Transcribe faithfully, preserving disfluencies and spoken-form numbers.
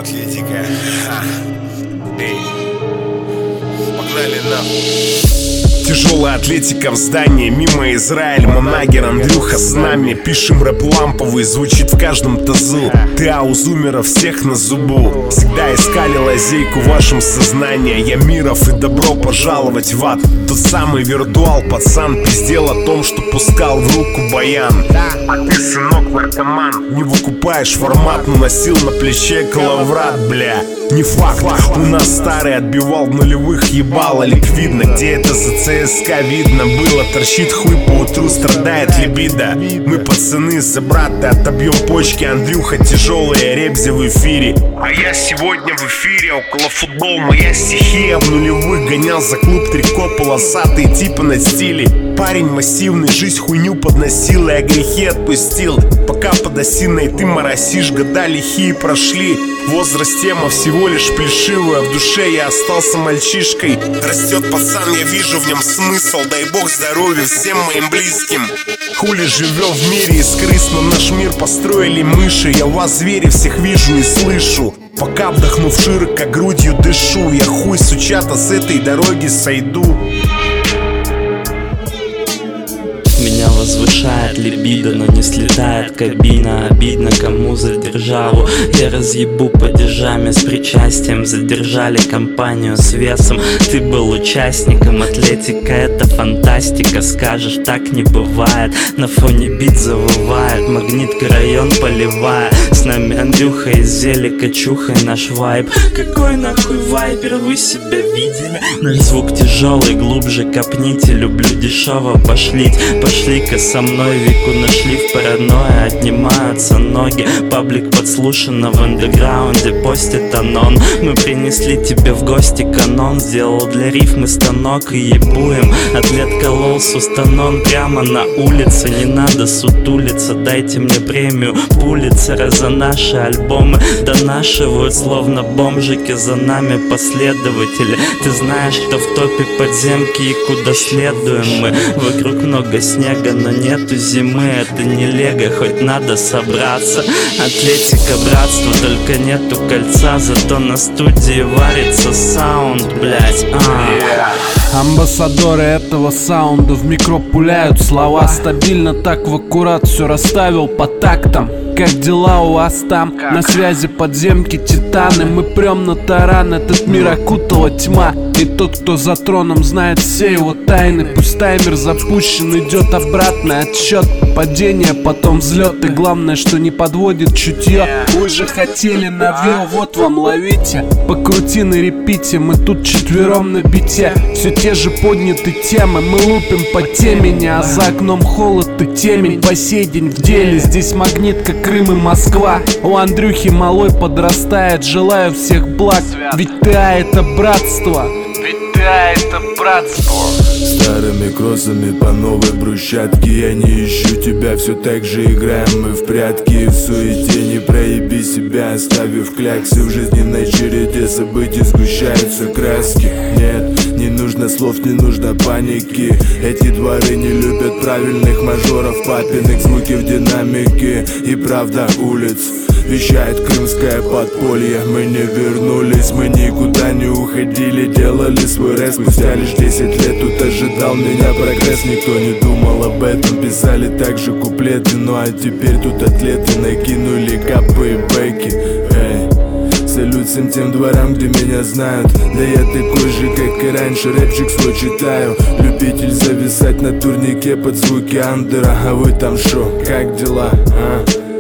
Атлетика. Эй, погнали нахуй. Тяжелая атлетика в здании, мимо Израиль, Манагер, Андрюха с нами. Пишем рэп ламповый, звучит в каждом тазу. Ты аузумеров всех на зубу. Всегда искали лазейку в вашем сознании. Я Миров и добро пожаловать в ад. Тот самый виртуал, пацан, пиздел о том, что пускал в руку баян. А ты, сынок, наркоман, не выкупаешь формат, но носил на плече коловрат, бля. Не факт, у нас старый отбивал в нулевых, ебало ликвидно. Где это за ЦСКА видно было? Торчит хуй по утру, страдает либидо. Мы пацаны за брата, отобьем почки. Андрюха тяжелые, Ребзи в эфире. А я сегодня в эфире, около футбол, моя стихия. В нулевых гонял за клуб трико, полосатые типа на стиле. Парень массивный, жизнь хуйню подносил и о грехе отпустил. Пока под осиной ты моросишь, года лихие прошли. Возраст тема всего лишь плешивая, в душе я остался мальчишкой. Растет пацан, я вижу в нем смысл, дай бог здоровья всем моим близким. Хули живем в мире из крыс, но наш мир построили мыши. Я вас, звери, всех вижу и слышу. Пока вдохнув широко грудью дышу, я хуй сучата с этой дороги сойду. Меня возвышает либидо, но не слетает кабина. Обидно кому за державу. Я разъебу падежами с причастием. Задержали компанию с весом. Ты был участником, атлетика это фантастика. Скажешь, так не бывает. На фоне бит завывает, магнитка район поливая. С нами Андрюха из Зелика, чухай наш вайб. Какой нахуй вайбер, вы себя видели? Наш звук тяжелый, глубже копните. Люблю дешево пошлить. Пошли-ка со мной, Вику нашли в паранойе. Отнимаются ноги, паблик подслушано в андеграунде. Постит анон, мы принесли тебе в гости канон. Сделал для рифмы станок и ебуем. Атлет колол с устанон прямо на улице. Не надо сутулиться, дайте мне премию Пулитцера за наши альбомы. Донашивают словно бомжики, за нами последователи. Ты знаешь, кто в топе подземки и куда следуем мы. Вокруг много снега, но нету зимы. Это не лего, хоть надо собраться. Атлетика, братство, только нету кольца. Зато на студии варится саунд, блять. а. Амбассадоры этого саунда в микро пуляют слова. Стабильно так в аккурат все расставил по тактам. Как дела у вас там? На связи подземки титаны. Мы прем на таран, этот мир окутала тьма. И тот, кто за троном, знает все его тайны. Пусть таймер запущен, идет обратный отсчет. Падение, потом взлет. И главное, что не подводит чутье. Вы же хотели навел, вот вам ловите. Покрути на репите, мы тут четвером на бите. Все те же подняты темы, мы лупим по темени. А за окном холод и темень, по сей день в деле. Здесь магнитка, Крым и Москва. У Андрюхи малой подрастает, желаю всех благ. Ведь ты а это братство. Ведь ты а это братство. Старыми кроссами по новой брусчатке. Я не ищу тебя, все так же играем мы в прятки. И в суете не проеби себя, оставив кляксы. В жизненной череде событий сгущаются краски. Нет, не нужно слов, не нужно паники. Эти дворы не любят правильных мажоров, папиных, звуки в динамике. И правда улиц вещает крымское подполье. Мы не вернулись, мы никуда не уходили. Делали свой рэп спустя лишь десять лет. Тут ожидал меня прогресс, никто не думал об этом. Писали также куплеты, ну а теперь тут атлеты накинули капы и бэки. Эй, салют всем тем дворам, где меня знают. Да я такой же, как и раньше, рэпчик свой читаю. Любитель зависать на турнике под звуки андера. А вы там шо, как дела, а?